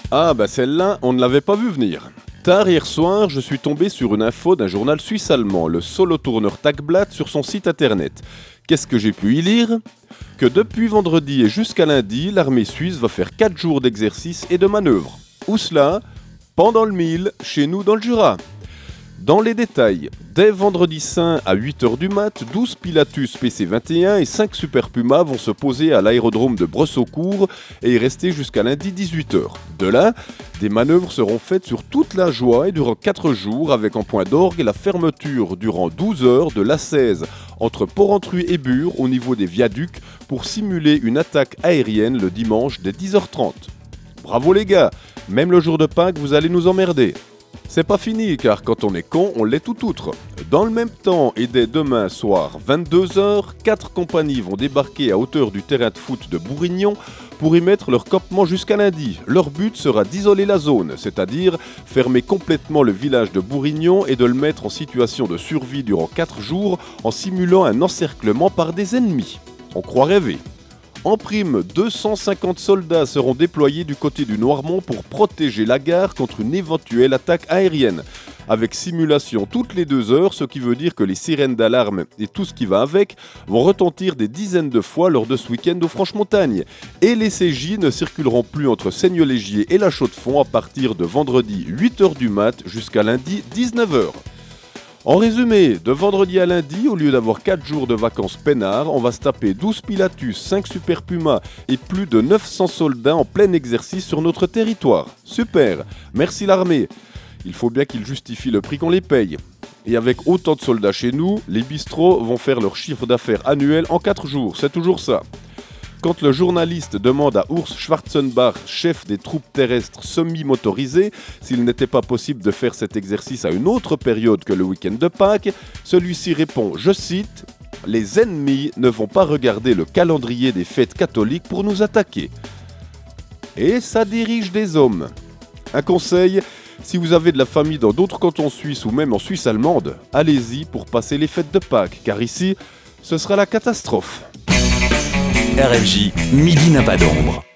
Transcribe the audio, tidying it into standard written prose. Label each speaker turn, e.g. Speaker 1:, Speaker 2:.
Speaker 1: Ah bah celle-là, on ne l'avait pas vu venir. Tard hier soir, je suis tombé sur une info d'un journal suisse-allemand, le Solothurner Tagblatt, sur son site internet. Qu'est-ce que j'ai pu y lire? Que depuis vendredi et jusqu'à lundi, l'armée suisse va faire 4 jours d'exercice et de manœuvres. Où cela? Pendant le mille, chez nous dans le Jura. Dans les détails, dès vendredi saint à 8h du mat, 12 Pilatus PC-21 et 5 Super Puma vont se poser à l'aérodrome de Bressocourt et y rester jusqu'à lundi 18h. De là, des manœuvres seront faites sur toute la Joie et durant 4 jours avec en point d'orgue la fermeture durant 12 heures de l'A16 entre Porrentruy et Bure au niveau des viaducs pour simuler une attaque aérienne le dimanche dès 10h30. Bravo les gars, même le jour de Pâques vous allez nous emmerder. C'est pas fini car quand on est con, on l'est tout outre. Dans le même temps et dès demain soir 22h, 4 compagnies vont débarquer à hauteur du terrain de foot de Bourignon pour y mettre leur campement jusqu'à lundi. Leur but sera d'isoler la zone, c'est-à-dire fermer complètement le village de Bourignon et de le mettre en situation de survie durant 4 jours en simulant un encerclement par des ennemis. On croit rêver. En prime, 250 soldats seront déployés du côté du Noirmont pour protéger la gare contre une éventuelle attaque aérienne. Avec simulation toutes les 2 heures, ce qui veut dire que les sirènes d'alarme et tout ce qui va avec vont retentir des dizaines de fois lors de ce week-end aux Franches-Montagnes. Et les CJ ne circuleront plus entre Seigneux-Légier et La Chaux-de-Fonds à partir de vendredi 8h du mat jusqu'à lundi 19h. En résumé, de vendredi à lundi, au lieu d'avoir 4 jours de vacances peinards, on va se taper 12 Pilatus, 5 Super Puma et plus de 900 soldats en plein exercice sur notre territoire. Super, merci l'armée. Il faut bien qu'ils justifient le prix qu'on les paye. Et avec autant de soldats chez nous, les bistrots vont faire leur chiffre d'affaires annuel en 4 jours, c'est toujours ça. Quand le journaliste demande à Urs Schwarzenbach, chef des troupes terrestres semi-motorisées, s'il n'était pas possible de faire cet exercice à une autre période que le week-end de Pâques, celui-ci répond, je cite, « Les ennemis ne vont pas regarder le calendrier des fêtes catholiques pour nous attaquer. » Et ça dirige des hommes. Un conseil, si vous avez de la famille dans d'autres cantons suisses ou même en Suisse allemande, allez-y pour passer les fêtes de Pâques, car ici, ce sera la catastrophe.
Speaker 2: RFJ, midi n'a pas d'ombre.